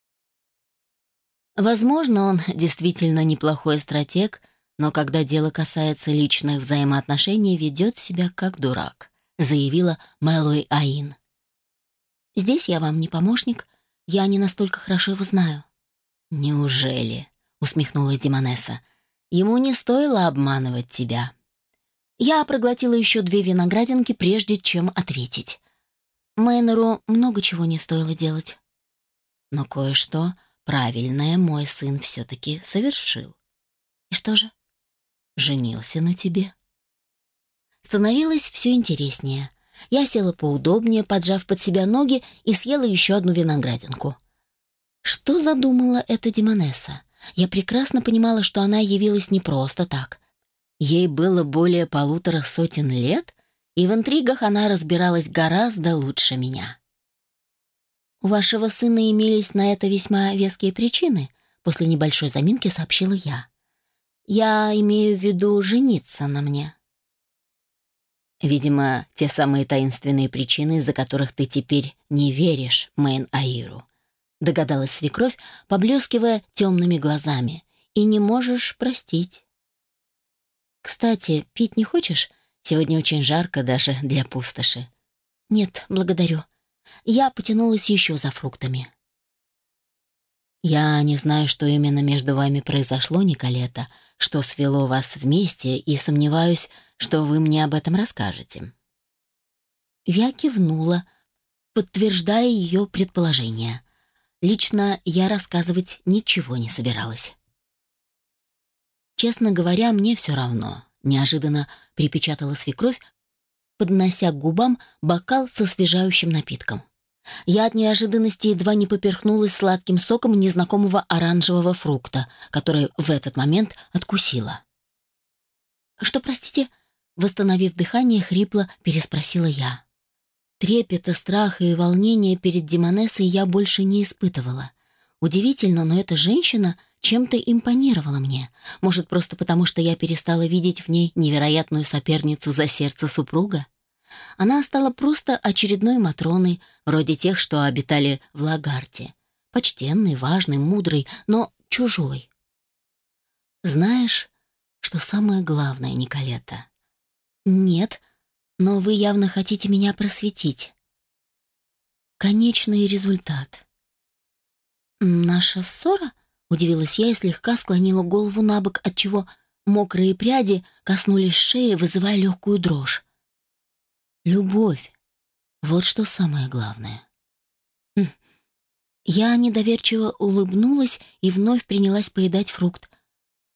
Возможно, он действительно неплохой стратег, но когда дело касается личных взаимоотношений, ведет себя как дурак, заявила Мэллоуи Аин. «Здесь я вам не помощник, я не настолько хорошо его знаю». «Неужели?» — усмехнулась Демонесса. «Ему не стоило обманывать тебя». Я проглотила еще две виноградинки, прежде чем ответить. Мейнеру много чего не стоило делать. Но кое-что правильное мой сын все-таки совершил. И что же? Женился на тебе. Становилось все интереснее. Я села поудобнее, поджав под себя ноги, и съела еще одну виноградинку. Что задумала эта Демонесса? Я прекрасно понимала, что она явилась не просто так. Ей было более полутора сотен лет, и в интригах она разбиралась гораздо лучше меня. «У вашего сына имелись на это весьма веские причины», — после небольшой заминки сообщила я. «Я имею в виду жениться на мне». «Видимо, те самые таинственные причины, из-за которых ты теперь не веришь Мэйн Аиру», — догадалась свекровь, поблескивая темными глазами. «И не можешь простить». «Кстати, пить не хочешь? Сегодня очень жарко даже для пустоши». «Нет, благодарю». Я потянулась еще за фруктами. «Я не знаю, что именно между вами произошло, Николета, что свело вас вместе, и сомневаюсь, что вы мне об этом расскажете». Я кивнула, подтверждая ее предположение. Лично я рассказывать ничего не собиралась. «Честно говоря, мне все равно», — неожиданно припечатала свекровь, поднося к губам бокал со освежающим напитком. Я от неожиданности едва не поперхнулась сладким соком незнакомого оранжевого фрукта, который в этот момент откусила. «Что, простите?» — восстановив дыхание, хрипло переспросила я. Трепета, страха и волнения перед Демонессой я больше не испытывала. Удивительно, но эта женщина чем-то импонировала мне. Может, просто потому, что я перестала видеть в ней невероятную соперницу за сердце супруга? Она стала просто очередной Матроной, вроде тех, что обитали в Лагарте. Почтенной, важной, мудрой, но чужой. «Знаешь, что самое главное, Николета?» «Нет, но вы явно хотите меня просветить». «Конечный результат». «Наша ссора?» — удивилась я и слегка склонила голову на бок, отчего мокрые пряди коснулись шеи, вызывая легкую дрожь. «Любовь. Вот что самое главное». Хм. Я недоверчиво улыбнулась и вновь принялась поедать фрукт.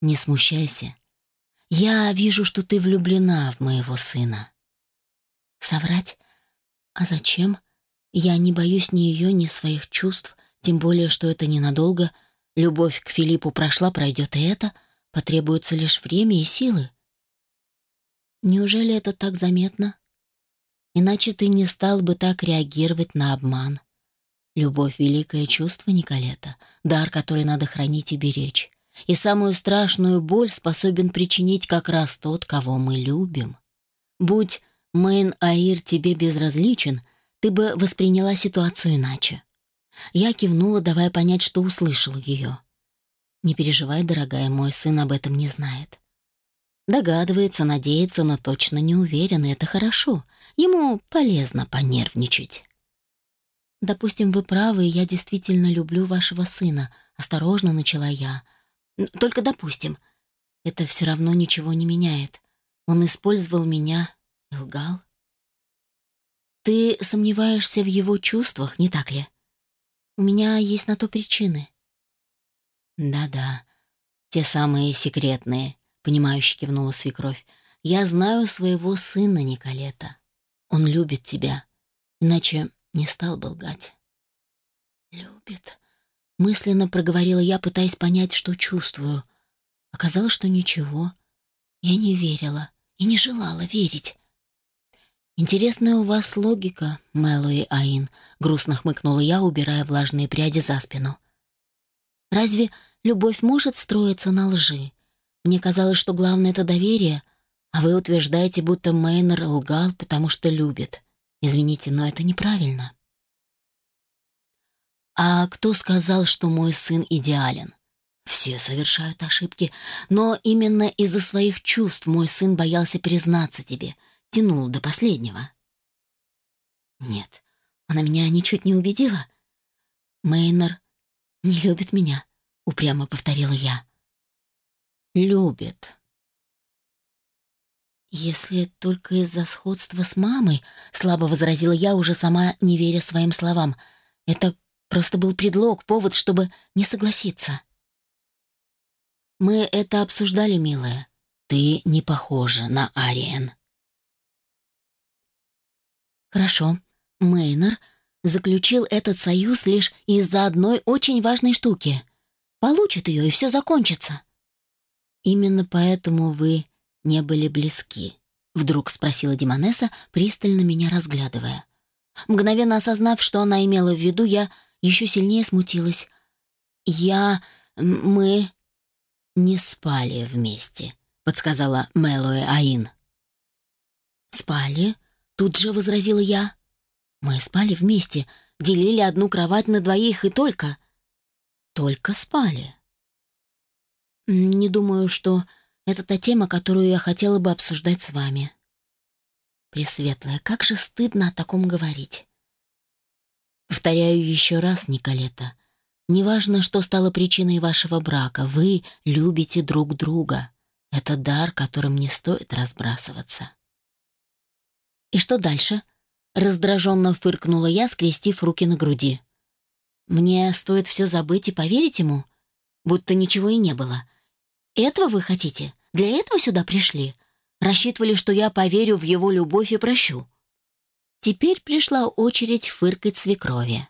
Не смущайся. Я вижу, что ты влюблена в моего сына. Соврать? А зачем? Я не боюсь ни ее, ни своих чувств, тем более, что это ненадолго. Любовь к Филиппу прошла, пройдет и это. Потребуется лишь время и силы. Неужели это так заметно? Иначе ты не стал бы так реагировать на обман. Любовь — великое чувство, Николета, дар, который надо хранить и беречь. И самую страшную боль способен причинить как раз тот, кого мы любим. Будь Мейн-Аир тебе безразличен, ты бы восприняла ситуацию иначе. Я кивнула, давая понять, что услышал ее. Не переживай, дорогая, мой сын об этом не знает. Догадывается, надеется, но точно не уверен, и это хорошо. Ему полезно понервничать. «Допустим, вы правы, и я действительно люблю вашего сына», — осторожно начала я. «Только допустим. Это все равно ничего не меняет. Он использовал меня и лгал». «Ты сомневаешься в его чувствах, не так ли? У меня есть на то причины». «Да-да, те самые секретные», — понимающе кивнула свекровь. «Я знаю своего сына, Николета. Он любит тебя, иначе не стал бы лгать». «Любит», — мысленно проговорила я, пытаясь понять, что чувствую. Оказалось, что ничего. Я не верила и не желала верить. «Интересная у вас логика, Мэллоуи Аин», — грустно хмыкнула я, убирая влажные пряди за спину. «Разве любовь может строиться на лжи? Мне казалось, что главное — это доверие, а вы утверждаете, будто Мейнер лгал, потому что любит. Извините, но это неправильно». «А кто сказал, что мой сын идеален? Все совершают ошибки, но именно из-за своих чувств мой сын боялся признаться тебе, тянул до последнего». «Нет, она меня ничуть не убедила. Мейнер не любит меня», — упрямо повторила я. «Любит». «Если только из-за сходства с мамой», — слабо возразила я, уже сама не веря своим словам. «Это просто был предлог, повод, чтобы не согласиться». «Мы это обсуждали, милая. Ты не похожа на Ариен». «Хорошо. Мейнер заключил этот союз лишь из-за одной очень важной штуки. Получит ее, и все закончится». «Именно поэтому вы не были близки?» — вдруг спросила Демонесса, пристально меня разглядывая. Мгновенно осознав, что она имела в виду, я еще сильнее смутилась. «Я... мы...» «Не спали вместе», — подсказала Мэллоуи Аин. «Спали?» — тут же возразила я. «Мы спали вместе, делили одну кровать на двоих и только...» «Только спали». «Не думаю, что это та тема, которую я хотела бы обсуждать с вами». «Пресветлая, как же стыдно о таком говорить». «Повторяю еще раз, Николета, неважно, что стало причиной вашего брака, вы любите друг друга. Это дар, которым не стоит разбрасываться». «И что дальше?» — раздраженно фыркнула я, скрестив руки на груди. «Мне стоит все забыть и поверить ему, будто ничего и не было. Этого вы хотите? Для этого сюда пришли? Рассчитывали, что я поверю в его любовь и прощу?» Теперь пришла очередь фыркать свекрови.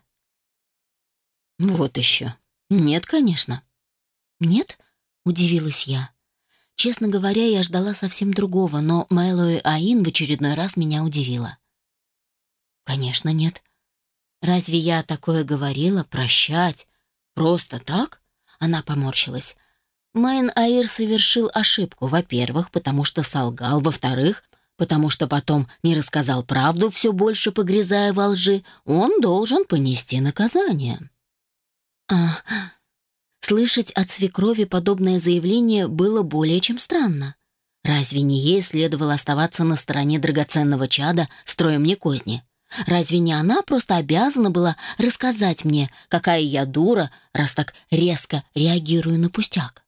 «Вот еще. Нет, конечно». «Нет?» — удивилась я. Честно говоря, я ждала совсем другого, но Мэллоуи Аин в очередной раз меня удивила. «Конечно, нет. Разве я такое говорила? Прощать? Просто так?» Она поморщилась. Мейн-Аир совершил ошибку, во-первых, потому что солгал, во-вторых, потому что потом не рассказал правду, все больше погрязая во лжи. Он должен понести наказание. А, слышать от свекрови подобное заявление было более чем странно. Разве не ей следовало оставаться на стороне драгоценного чада, строя мне козни? Разве не она просто обязана была рассказать мне, какая я дура, раз так резко реагирую на пустяк?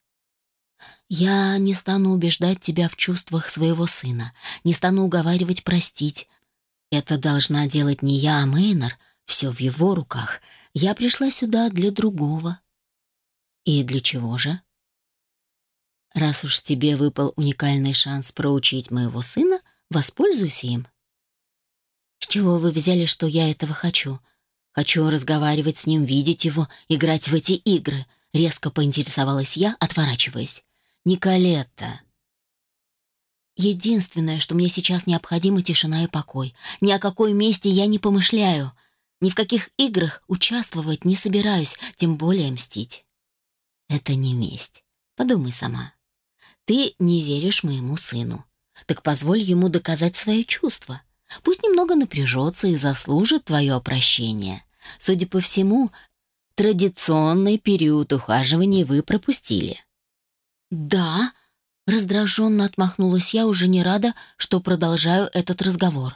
«Я не стану убеждать тебя в чувствах своего сына, не стану уговаривать простить. Это должна делать не я, а Мейнер, все в его руках. Я пришла сюда для другого». «И для чего же?» Раз уж тебе выпал уникальный шанс проучить моего сына, воспользуйся им. С чего вы взяли, что я этого хочу? Хочу разговаривать с ним, видеть его, играть в эти игры. Резко поинтересовалась я, отворачиваясь. Николетта. Единственное, что мне сейчас необходимо, тишина и покой. Ни о какой мести я не помышляю. Ни в каких играх участвовать не собираюсь, тем более мстить. Это не месть. Подумай сама. Ты не веришь моему сыну. Так позволь ему доказать свои чувства. Пусть немного напряжется и заслужит твое прощение. Судя по всему, традиционный период ухаживания вы пропустили. Да, раздраженно отмахнулась я, уже не рада, что продолжаю этот разговор.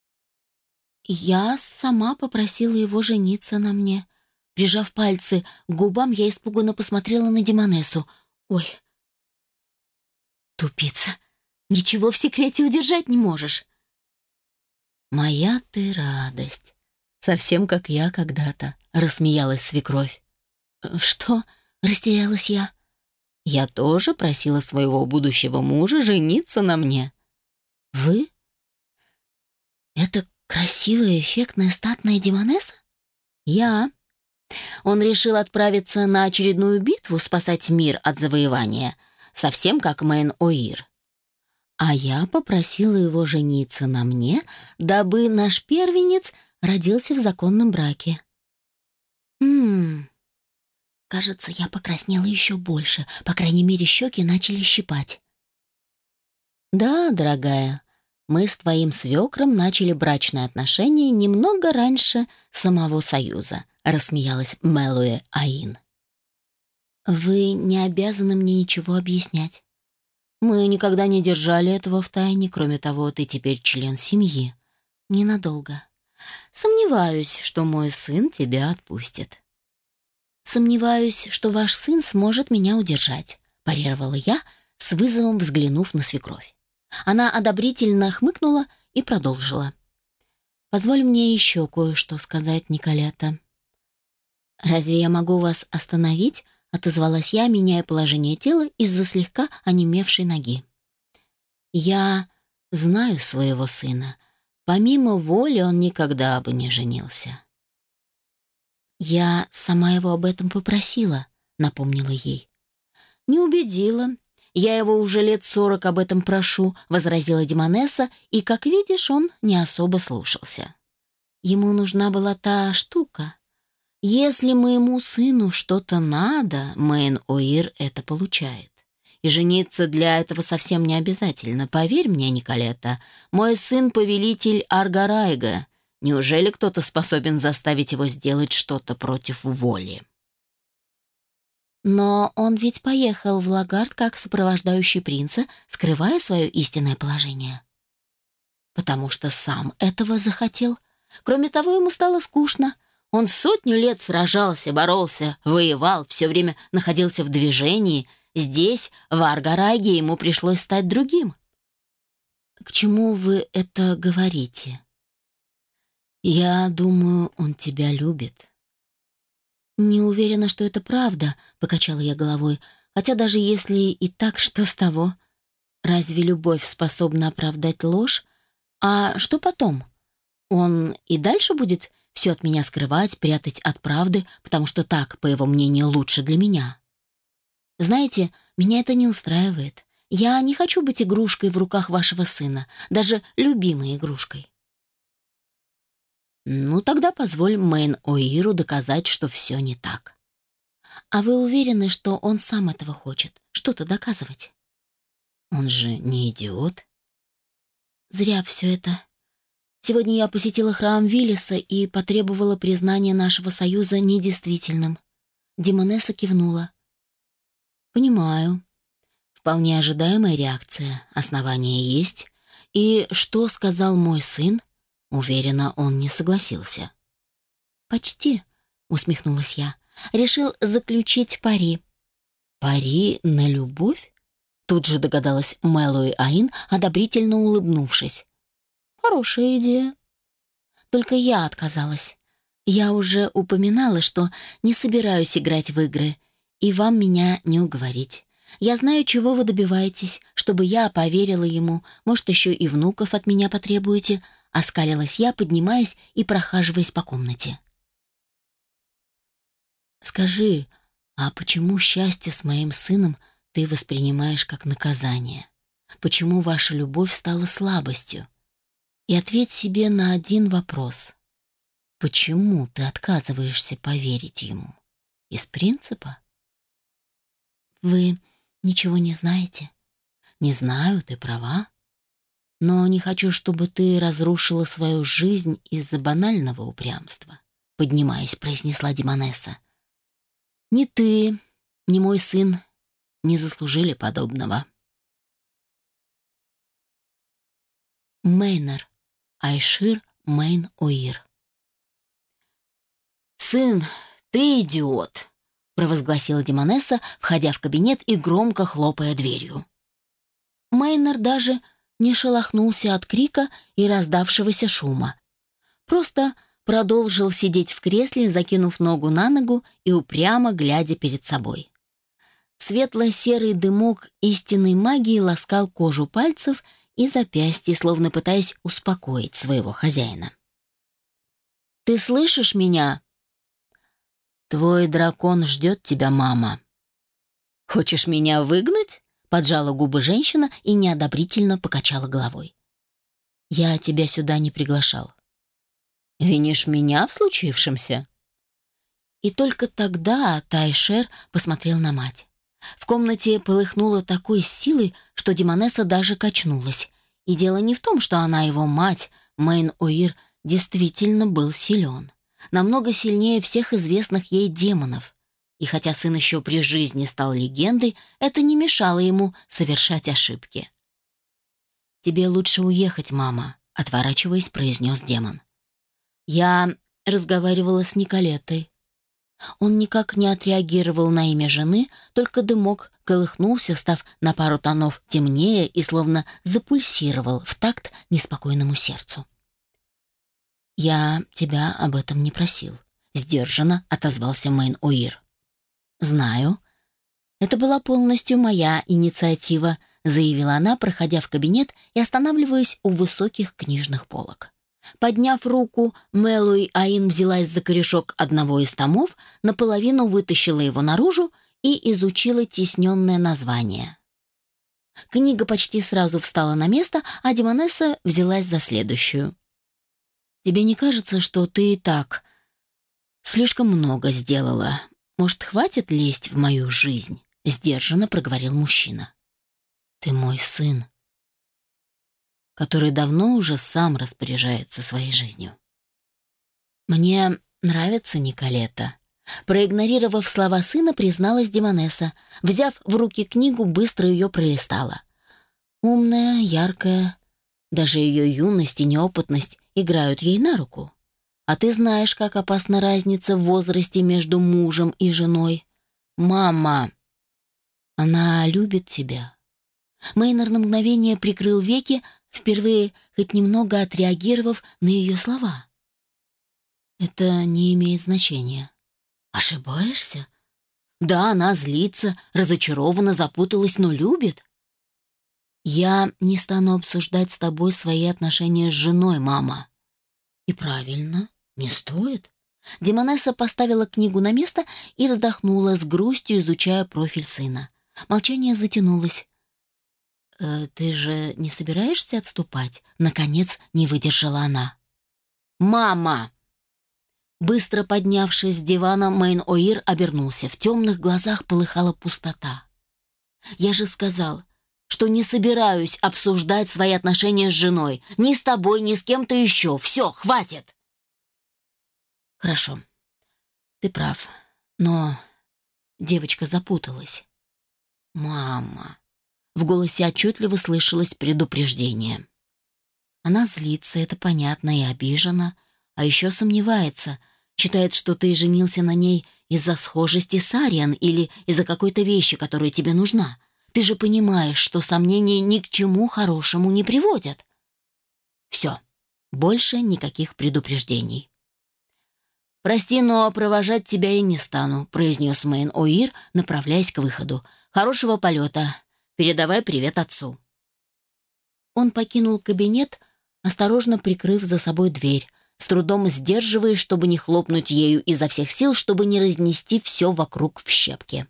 Я сама попросила его жениться на мне. Прижав пальцы к губам, я испуганно посмотрела на Демонессу. Ой, тупица, ничего в секрете удержать не можешь. Моя ты радость, совсем как я когда-то, рассмеялась свекровь. Что? Растерялась я. Я тоже просила своего будущего мужа жениться на мне. Вы? Это красивая, эффектная, статная Демонесса? Я. Он решил отправиться на очередную битву, спасать мир от завоевания, совсем как Мейн-Оир. А я попросила его жениться на мне, дабы наш первенец родился в законном браке. Ммм, кажется, я покраснела еще больше, по крайней мере, щеки начали щипать. Да, дорогая, мы с твоим свекром начали брачные отношения немного раньше самого союза, рассмеялась Мелуэ Аин. Вы не обязаны мне ничего объяснять. Мы никогда не держали этого в тайне, кроме того, ты теперь член семьи. Ненадолго. Сомневаюсь, что мой сын тебя отпустит. Сомневаюсь, что ваш сын сможет меня удержать, парировала я, с вызовом взглянув на свекровь. Она одобрительно хмыкнула и продолжила. Позволь мне еще кое-что сказать, Николетта. Разве я могу вас остановить? Отозвалась я, меняя положение тела из-за слегка онемевшей ноги. Я знаю своего сына. Помимо воли он никогда бы не женился. Я сама его об этом попросила, напомнила ей. Не убедила. Я его уже лет сорок об этом прошу, возразила Демонесса, и, как видишь, он не особо слушался. Ему нужна была та штука. Если моему сыну что-то надо, Мейн-Оир это получает. И жениться для этого совсем не обязательно. Поверь мне, Николетта, мой сын — повелитель Аргарайга. Неужели кто-то способен заставить его сделать что-то против воли? Но он ведь поехал в Лагард как сопровождающий принца, скрывая свое истинное положение. Потому что сам этого захотел. Кроме того, ему стало скучно. Он сотню лет сражался, боролся, воевал, все время находился в движении. Здесь, в Аргарайге, ему пришлось стать другим. К чему вы это говорите? Я думаю, он тебя любит. Не уверена, что это правда, покачала я головой. Хотя даже если и так, что с того? Разве любовь способна оправдать ложь? А что потом? Он и дальше будет все от меня скрывать, прятать от правды, потому что так, по его мнению, лучше для меня. Знаете, меня это не устраивает. Я не хочу быть игрушкой в руках вашего сына, даже любимой игрушкой. Ну, тогда позволь Мейн-Оиру доказать, что все не так. А вы уверены, что он сам этого хочет? Что-то доказывать? Он же не идиот. Зря все это. Сегодня я посетила храм Виллиса и потребовала признания нашего союза недействительным. Демонесса кивнула. Понимаю. Вполне ожидаемая реакция. Основания есть. И что сказал мой сын? Уверена, он не согласился. Почти, усмехнулась я. Решил заключить пари. Пари на любовь? Тут же догадалась Мелуэ Аин, одобрительно улыбнувшись. Хорошая идея. Только я отказалась. Я уже упоминала, что не собираюсь играть в игры, и вам меня не уговорить. Я знаю, чего вы добиваетесь, чтобы я поверила ему. Может, еще и внуков от меня потребуете?» — оскалилась я, поднимаясь и прохаживаясь по комнате. «Скажи, а почему счастье с моим сыном ты воспринимаешь как наказание? Почему ваша любовь стала слабостью? И ответь себе на один вопрос. Почему ты отказываешься поверить ему? Из принципа?» «Вы ничего не знаете?» «Не знаю, ты права. Но не хочу, чтобы ты разрушила свою жизнь из-за банального упрямства», — поднимаясь, произнесла Демонесса. «Ни ты, ни мой сын не заслужили подобного». Мейнер Айшир Мейн-Оир. «Сын, ты идиот!» — провозгласила Демонесса, входя в кабинет и громко хлопая дверью. Мейнер даже не шелохнулся от крика и раздавшегося шума. Просто продолжил сидеть в кресле, закинув ногу на ногу и упрямо глядя перед собой. Светло-серый дымок истинной магии ласкал кожу пальцев и запястья, словно пытаясь успокоить своего хозяина. «Ты слышишь меня?» «Твой дракон ждет тебя, мама». «Хочешь меня выгнать?» — поджала губы женщина и неодобрительно покачала головой. «Я тебя сюда не приглашал». «Винишь меня в случившемся?» И только тогда Тайшер посмотрел на мать. В комнате полыхнуло такой силой, что Демонесса даже качнулась. И дело не в том, что она его мать, Мейн-Оир, действительно был силен. Намного сильнее всех известных ей демонов. И хотя сын еще при жизни стал легендой, это не мешало ему совершать ошибки. «Тебе лучше уехать, мама», — отворачиваясь, произнес демон. «Я разговаривала с Николеттой». Он никак не отреагировал на имя жены, только дымок колыхнулся, став на пару тонов темнее и словно запульсировал в такт неспокойному сердцу. «Я тебя об этом не просил», — сдержанно отозвался Мейн-Оир. «Знаю. Это была полностью моя инициатива», — заявила она, проходя в кабинет и останавливаясь у высоких книжных полок. Подняв руку, Мэлуи Аин взялась за корешок одного из томов, наполовину вытащила его наружу и изучила тисненное название. Книга почти сразу встала на место, а Демонесса взялась за следующую. «Тебе не кажется, что ты и так слишком много сделала? Может, хватит лезть в мою жизнь?» — сдержанно проговорил мужчина. «Ты мой сын, который давно уже сам распоряжается своей жизнью». «Мне нравится Николета», — проигнорировав слова сына, призналась Демонесса. Взяв в руки книгу, быстро ее пролистала. Умная, яркая, даже ее юность и неопытность играют ей на руку. А ты знаешь, как опасна разница в возрасте между мужем и женой. «Мама, она любит тебя». Мейнер на мгновение прикрыл веки, впервые хоть немного отреагировав на ее слова. «Это не имеет значения». «Ошибаешься?» «Да, она злится, разочарована, запуталась, но любит». «Я не стану обсуждать с тобой свои отношения с женой, мама». «И правильно, не стоит». Демонесса поставила книгу на место и вздохнула с грустью, изучая профиль сына. Молчание затянулось. «Э, «Ты же не собираешься отступать?» Наконец не выдержала она. «Мама!» Быстро поднявшись с дивана, Мейн-Оир обернулся. В темных глазах полыхала пустота. «Я же сказал, что не собираюсь обсуждать свои отношения с женой. Ни с тобой, ни с кем-то еще. Все, хватит!» «Хорошо, ты прав, но девочка запуталась». «Мама!» В голосе отчетливо слышалось предупреждение. Она злится, это понятно, и обижена, а еще сомневается, считает, что ты женился на ней из-за схожести с Ариан или из-за какой-то вещи, которая тебе нужна. Ты же понимаешь, что сомнения ни к чему хорошему не приводят. Все, больше никаких предупреждений. «Прости, но провожать тебя я не стану», — произнес Мейн-Оир, направляясь к выходу. Хорошего полета. Передавай привет отцу». Он покинул кабинет, осторожно прикрыв за собой дверь, с трудом сдерживаясь, чтобы не хлопнуть ею изо всех сил, чтобы не разнести все вокруг в щепки.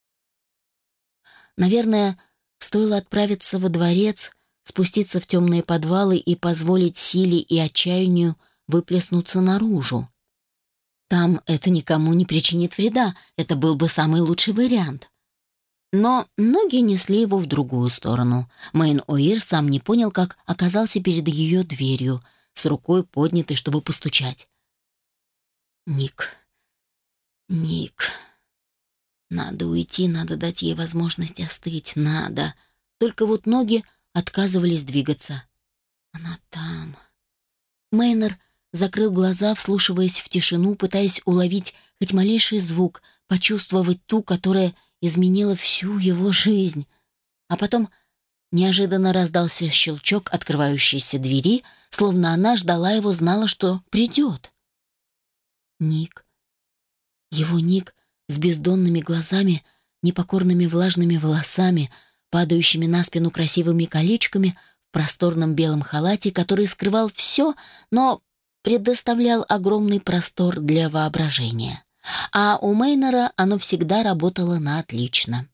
Наверное, стоило отправиться во дворец, спуститься в темные подвалы и позволить силе и отчаянию выплеснуться наружу. Там это никому не причинит вреда, это был бы самый лучший вариант. Но ноги несли его в другую сторону. Мейн-О'Ир сам не понял, как оказался перед ее дверью, с рукой поднятой, чтобы постучать. «Ник, Ник, надо уйти, надо дать ей возможность остыть, надо». Только вот ноги отказывались двигаться. Она там. Мейнер закрыл глаза, вслушиваясь в тишину, пытаясь уловить хоть малейший звук, почувствовать ту, которая изменила всю его жизнь. А потом неожиданно раздался щелчок открывающейся двери, словно она ждала его, знала, что придет. Ник. Его Ник с бездонными глазами, непокорными влажными волосами, падающими на спину красивыми колечками, в просторном белом халате, который скрывал все, но предоставлял огромный простор для воображения. А у Мейнера оно всегда работало на отлично.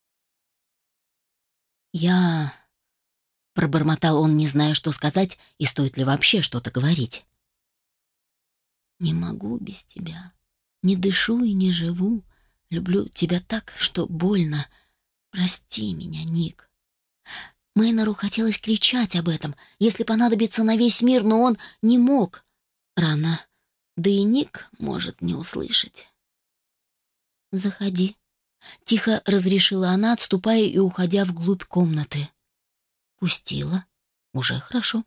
«Я...» — пробормотал он, не зная, что сказать, и стоит ли вообще что-то говорить. «Не могу без тебя. Не дышу и не живу. Люблю тебя так, что больно. Прости меня, Ник». Мейнеру хотелось кричать об этом, если понадобится на весь мир, но он не мог. Рано. Да и Ник может не услышать. «Заходи», — тихо разрешила она, отступая и уходя вглубь комнаты. Пустила. Уже хорошо.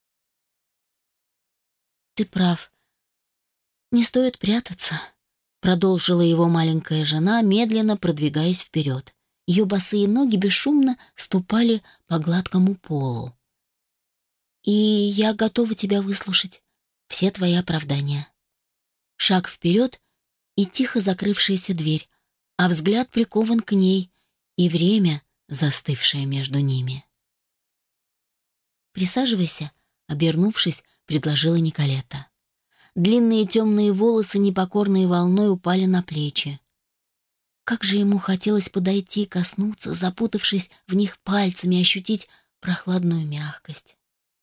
«Ты прав. Не стоит прятаться», — продолжила его маленькая жена, медленно продвигаясь вперед. Ее босые ноги бесшумно ступали по гладкому полу. «И я готова тебя выслушать. Все твои оправдания». Шаг вперед и тихо закрывшаяся дверь, а взгляд прикован к ней, и время, застывшее между ними. «Присаживайся», — обернувшись, предложила Николета. Длинные темные волосы непокорной волной упали на плечи. Как же ему хотелось подойти, коснуться, запутавшись в них пальцами, ощутить прохладную мягкость.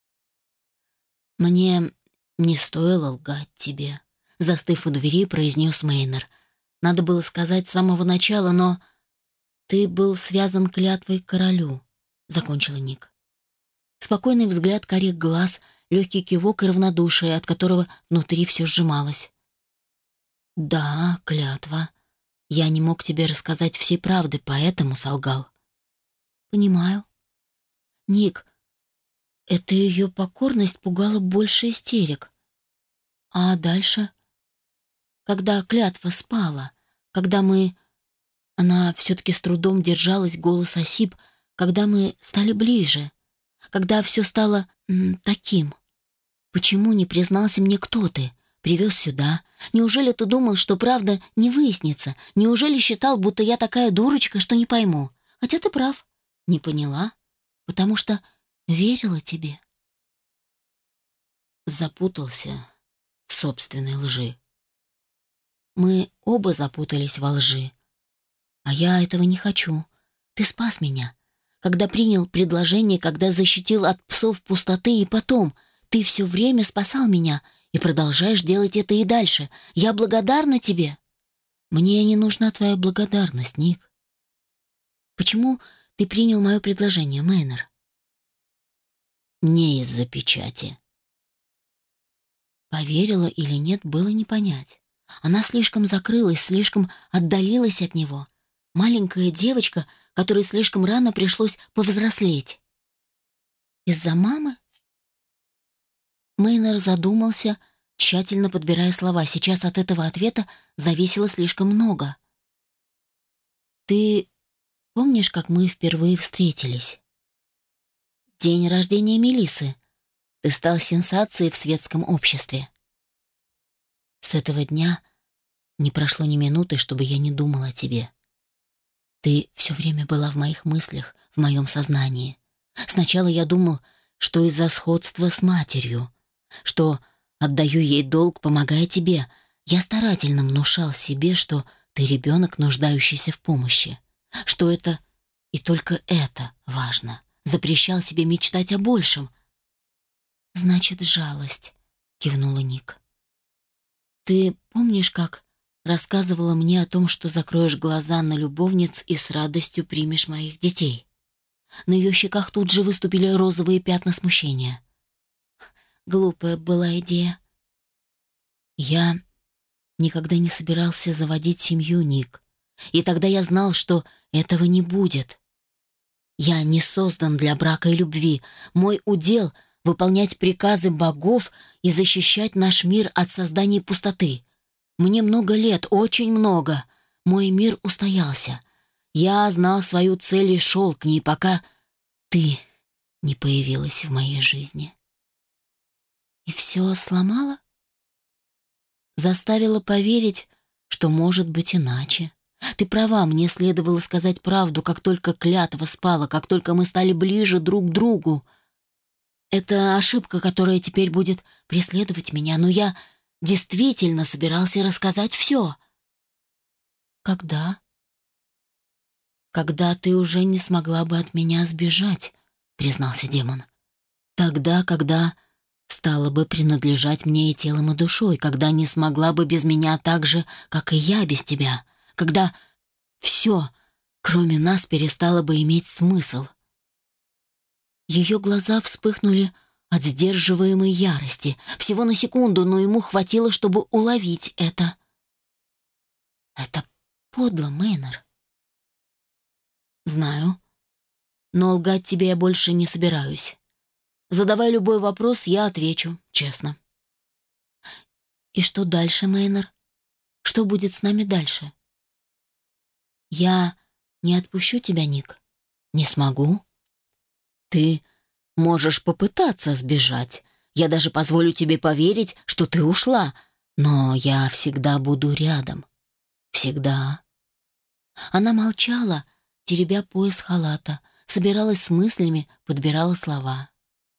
«Мне не стоило лгать тебе», — застыв у двери, произнес Мейнер. «Надо было сказать с самого начала, но ты был связан клятвой к королю», — закончила Ник. Спокойный взгляд карих глаз, легкий кивок и равнодушие, от которого внутри все сжималось. «Да, клятва. Я не мог тебе рассказать всей правды, поэтому солгал». «Понимаю». «Ник, эта ее покорность пугала больше истерик. А дальше? Когда клятва спала, когда мы...» Она все-таки с трудом держалась, голос осип, когда мы стали ближе, когда все стало м, таким. Почему не признался мне, кто ты? Привез сюда. Неужели ты думал, что правда не выяснится? Неужели считал, будто я такая дурочка, что не пойму? Хотя ты прав. Не поняла, потому что верила тебе. Запутался в собственной лжи. Мы оба запутались во лжи. А я этого не хочу. Ты спас меня. Когда принял предложение, когда защитил от псов пустоты, и потом ты все время спасал меня и продолжаешь делать это и дальше. Я благодарна тебе. Мне не нужна твоя благодарность, Ник. Почему ты принял мое предложение, Мейнер? Не из-за печати. Поверила или нет, было не понять. Она слишком закрылась, слишком отдалилась от него. Маленькая девочка, которой слишком рано пришлось повзрослеть. Из-за мамы? Мейнер задумался, тщательно подбирая слова. Сейчас от этого ответа зависело слишком много. «Ты помнишь, как мы впервые встретились? День рождения Мелиссы. Ты стал сенсацией в светском обществе. С этого дня не прошло ни минуты, чтобы я не думала о тебе. Ты все время была в моих мыслях, в моем сознании. Сначала я думал, что из-за сходства с матерью, что отдаю ей долг, помогая тебе. Я старательно внушал себе, что ты ребенок, нуждающийся в помощи, что это и только это важно. Запрещал себе мечтать о большем. «Значит, жалость», — кивнула Ник. «Ты помнишь, как рассказывала мне о том, что закроешь глаза на любовниц и с радостью примешь моих детей?» На ее щеках тут же выступили розовые пятна смущения. Глупая была идея. Я никогда не собирался заводить семью, Ник. И тогда я знал, что этого не будет. Я не создан для брака и любви. Мой удел — выполнять приказы богов и защищать наш мир от создания пустоты. Мне много лет, очень много. Мой мир устоялся. Я знал свою цель и шел к ней, пока ты не появилась в моей жизни. И все сломала? Заставила поверить, что может быть иначе. Ты права, мне следовало сказать правду, как только клятва спала, как только мы стали ближе друг к другу. Это ошибка, которая теперь будет преследовать меня, но я действительно собирался рассказать все. Когда? Когда ты уже не смогла бы от меня сбежать, признался демон. Тогда, когда стала бы принадлежать мне и телом, и душой, когда не смогла бы без меня так же, как и я без тебя, когда все, кроме нас, перестало бы иметь смысл. Ее глаза вспыхнули от сдерживаемой ярости. Всего на секунду, но ему хватило, чтобы уловить это. «Это подло, Мейнер». «Знаю, но лгать тебе я больше не собираюсь. Задавай любой вопрос, я отвечу, честно». «И что дальше, Мейнер? Что будет с нами дальше?» «Я не отпущу тебя, Ник. Не смогу. Ты можешь попытаться сбежать. Я даже позволю тебе поверить, что ты ушла, но я всегда буду рядом. Всегда». Она молчала, теребя пояс халата, собиралась с мыслями, подбирала слова.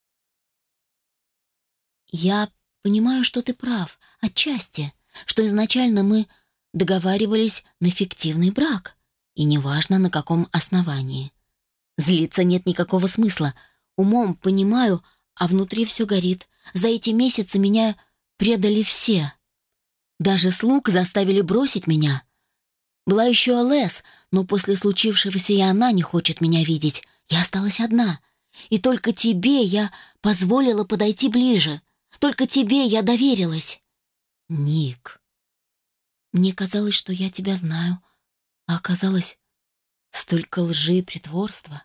«Я понимаю, что ты прав, отчасти, что изначально мы договаривались на фиктивный брак, и неважно, на каком основании. Злиться нет никакого смысла. Умом понимаю, а внутри все горит. За эти месяцы меня предали все. Даже слуг заставили бросить меня. Была еще Лес, но после случившегося и она не хочет меня видеть. Я осталась одна. И только тебе я позволила подойти ближе. Только тебе я доверилась. Ник, мне казалось, что я тебя знаю, а оказалось столько лжи и притворства.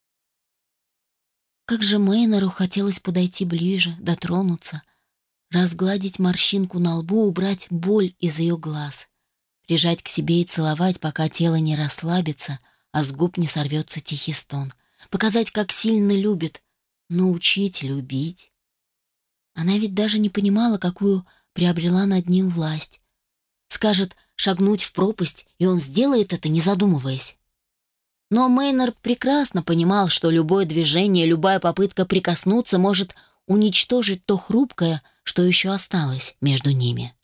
Как же Мейнору хотелось подойти ближе, дотронуться, разгладить морщинку на лбу, убрать боль из ее глаз, прижать к себе и целовать, пока тело не расслабится, а с губ не сорвется тихий стон, показать, как сильно любит, научить любить. Она ведь даже не понимала, какую приобрела над ним власть. Скажет шагнуть в пропасть, и он сделает это, не задумываясь. Но Мейнор прекрасно понимал, что любое движение, любая попытка прикоснуться может уничтожить то хрупкое, что еще осталось между ними.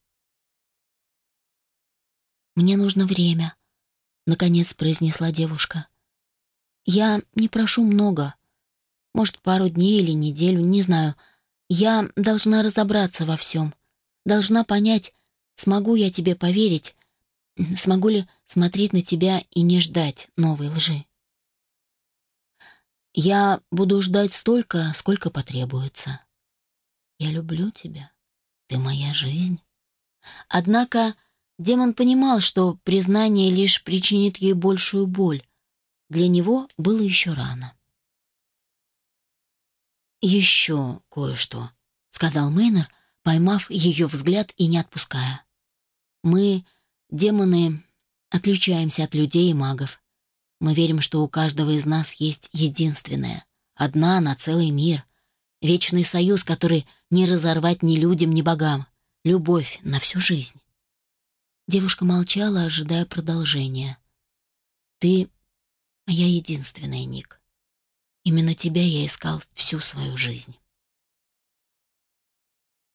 «Мне нужно время», — наконец произнесла девушка. «Я не прошу много. Может, пару дней или неделю, не знаю. Я должна разобраться во всем. Должна понять, смогу я тебе поверить, смогу ли смотреть на тебя и не ждать новой лжи. Я буду ждать столько, сколько потребуется. Я люблю тебя. Ты моя жизнь». Однако демон понимал, что признание лишь причинит ей большую боль. Для него было еще рано. «Еще кое-что», — сказал Мейнор, поймав ее взгляд и не отпуская. «Мы, демоны, отличаемся от людей и магов. Мы верим, что у каждого из нас есть единственная, одна на целый мир, вечный союз, который не разорвать ни людям, ни богам, любовь на всю жизнь». Девушка молчала, ожидая продолжения. «Ты А я единственная, Ник. Именно тебя я искал всю свою жизнь.